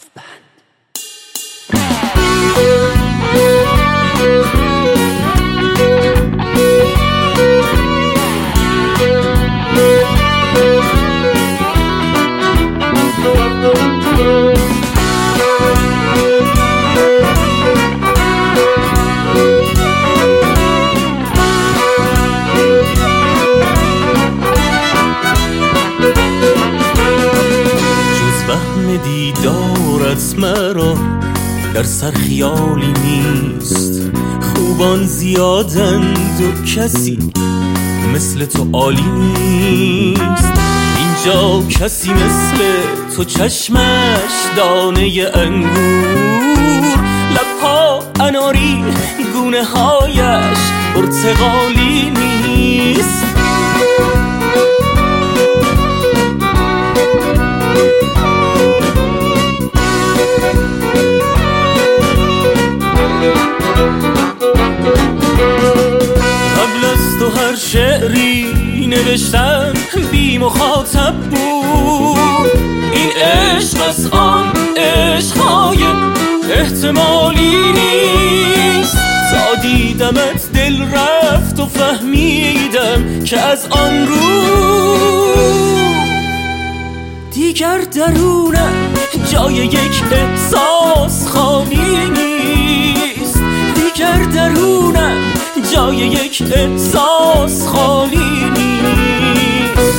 لاف بند. دیدارت مرا در سر خیالی نیست، خوبان زیادند و کسی مثل تو عالی نیست. اینجا کسی مثل تو چشمش دانه انگور، لبها اناری گونه هایش پرتقالی نیست. قبل از تو هر شعری نوشتم بی مخاطب بود، این عشق از آن عشقهای احتمالی نیست. تا دیدمت دل رفت و فهمیدم که از آن رو دیگر درونم جای یک احساس خالی نیست. دیگر درونم جای یک احساس خالی نیست.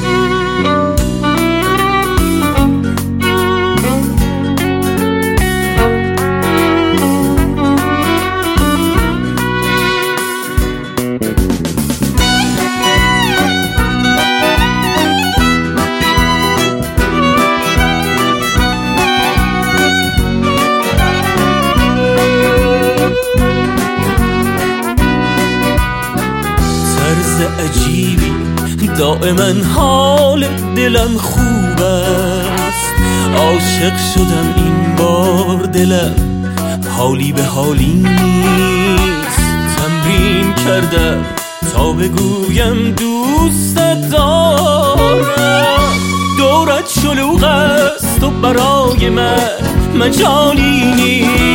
عجیبی دائما حال دلم خوب است، عاشق شدم این بار دلم حالی به حالی نیست. تمرین کردم تا بگویم دوستت دارم، دورت شلوغ است و برای من مجالی نیست.